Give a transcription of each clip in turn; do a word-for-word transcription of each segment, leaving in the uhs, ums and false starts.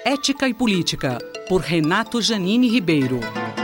Ética e Política, por Renato Janine Ribeiro.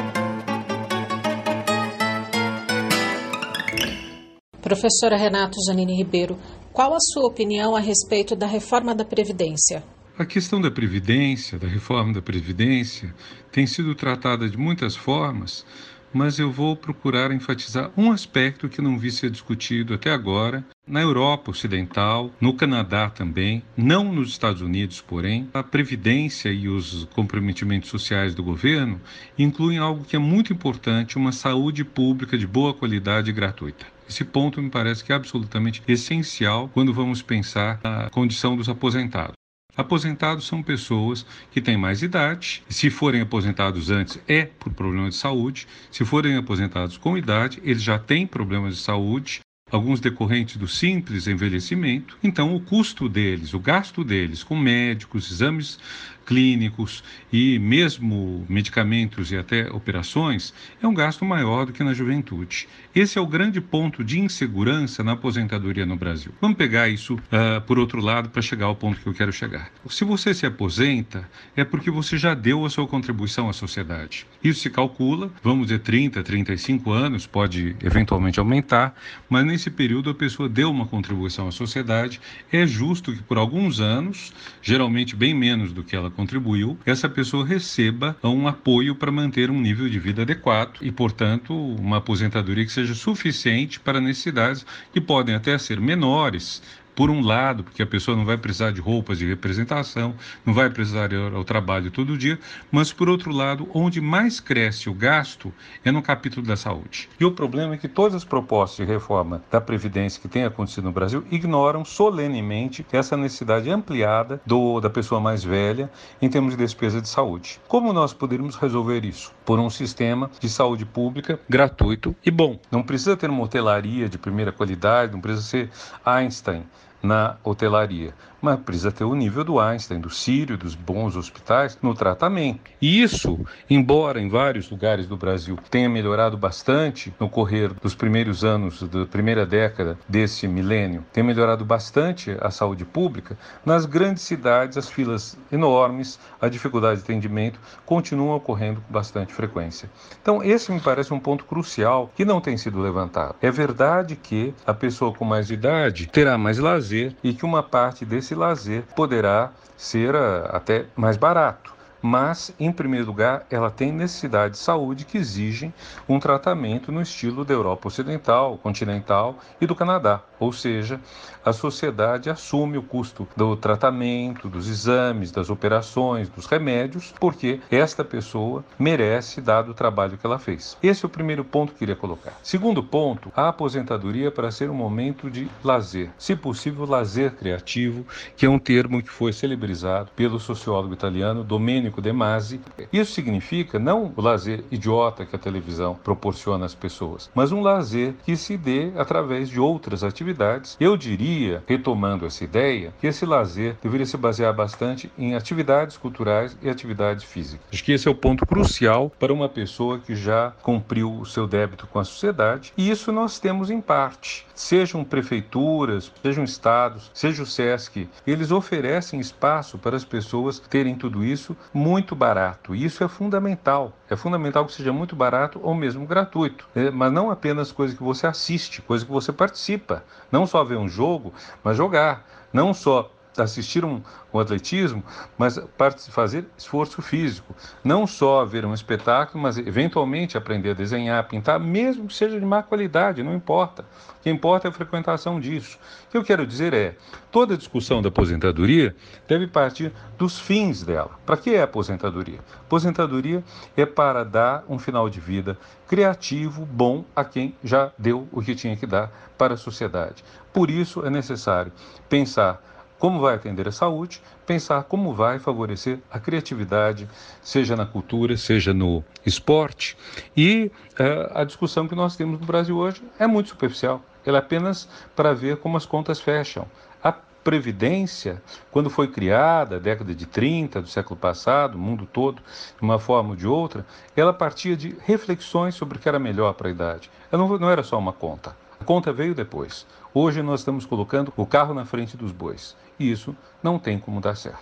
Professora Renato Janine Ribeiro, qual a sua opinião a respeito da reforma da Previdência? A questão da Previdência, da reforma da Previdência, tem sido tratada de muitas formas, mas eu vou procurar enfatizar um aspecto que não vi ser discutido até agora. Na Europa Ocidental, no Canadá também, não nos Estados Unidos, porém, a Previdência e os comprometimentos sociais do governo incluem algo que é muito importante, uma saúde pública de boa qualidade e gratuita. Esse ponto me parece que é absolutamente essencial quando vamos pensar na condição dos aposentados. Aposentados são pessoas que têm mais idade, se forem aposentados antes é por problema de saúde, se forem aposentados com idade, eles já têm problemas de saúde, alguns decorrentes do simples envelhecimento, então o custo deles, o gasto deles com médicos, exames clínicos e mesmo medicamentos e até operações é um gasto maior do que na juventude. Esse é o grande ponto de insegurança na aposentadoria no Brasil. Vamos pegar isso uh, por outro lado para chegar ao ponto que eu quero chegar. Se você se aposenta, é porque você já deu a sua contribuição à sociedade. Isso se calcula, vamos dizer trinta, trinta e cinco anos, pode eventualmente aumentar, mas nesse período a pessoa deu uma contribuição à sociedade. É justo que por alguns anos, geralmente bem menos do que ela contribuiu, essa pessoa receba um apoio para manter um nível de vida adequado e, portanto, uma aposentadoria que seja suficiente para necessidades que podem até ser menores, por um lado, porque a pessoa não vai precisar de roupas de representação, não vai precisar ir ao trabalho todo dia, mas por outro lado, onde mais cresce o gasto é no capítulo da saúde. E o problema é que todas as propostas de reforma da Previdência que têm acontecido no Brasil ignoram solenemente essa necessidade ampliada do, da pessoa mais velha em termos de despesa de saúde. Como nós poderíamos resolver isso? Por um sistema de saúde pública gratuito e bom. Não precisa ter uma hotelaria de primeira qualidade, não precisa ser Einstein na hotelaria, mas precisa ter o nível do Einstein, do Sírio, dos bons hospitais no tratamento. E isso, embora em vários lugares do Brasil tenha melhorado bastante no correr dos primeiros anos, da primeira década desse milênio, tenha melhorado bastante a saúde pública, nas grandes cidades as filas enormes, a dificuldade de atendimento continuam ocorrendo com bastante frequência. Então esse me parece um ponto crucial que não tem sido levantado. É verdade que a pessoa com mais idade terá mais lazer e que uma parte desse lazer poderá ser uh, até mais barato. Mas, em primeiro lugar, ela tem necessidade de saúde que exigem um tratamento no estilo da Europa Ocidental, continental e do Canadá. Ou seja, a sociedade assume o custo do tratamento, dos exames, das operações, dos remédios, porque esta pessoa merece, dado o trabalho que ela fez. Esse é o primeiro ponto que eu queria colocar. Segundo ponto, a aposentadoria para ser um momento de lazer. Se possível, lazer criativo, que é um termo que foi celebrizado pelo sociólogo italiano Domenico De Masi. Isso significa não o lazer idiota que a televisão proporciona às pessoas, mas um lazer que se dê através de outras atividades. Eu diria, retomando essa ideia, que esse lazer deveria se basear bastante em atividades culturais e atividades físicas. Acho que esse é o ponto crucial para uma pessoa que já cumpriu o seu débito com a sociedade, e isso nós temos em parte. Sejam prefeituras, sejam estados, seja o SESC, eles oferecem espaço para as pessoas terem tudo isso muito barato. Isso é fundamental. É fundamental que seja muito barato ou mesmo gratuito. É, mas não apenas coisa que você assiste, coisa que você participa. Não só ver um jogo, mas jogar. Não só assistir um, um atletismo, mas fazer esforço físico. Não só ver um espetáculo, mas eventualmente aprender a desenhar, pintar, mesmo que seja de má qualidade, não importa. O que importa é a frequentação disso. O que eu quero dizer é, toda discussão da aposentadoria deve partir dos fins dela. Para que é a aposentadoria? Aposentadoria é para dar um final de vida criativo, bom, a quem já deu o que tinha que dar para a sociedade. Por isso é necessário pensar como vai atender a saúde, pensar como vai favorecer a criatividade, seja na cultura, seja no esporte. E uh, a discussão que nós temos no Brasil hoje é muito superficial. Ela é apenas para ver como as contas fecham. A Previdência, quando foi criada, década de trinta do século passado, o mundo todo, de uma forma ou de outra, ela partia de reflexões sobre o que era melhor para a idade. Ela não, não era só uma conta. A conta veio depois. Hoje nós estamos colocando o carro na frente dos bois. E isso não tem como dar certo.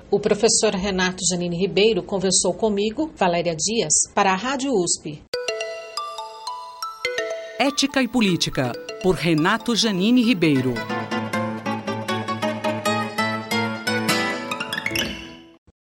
O professor Renato Janine Ribeiro conversou comigo, Valéria Dias, para a Rádio U S P. Ética e Política, por Renato Janine Ribeiro.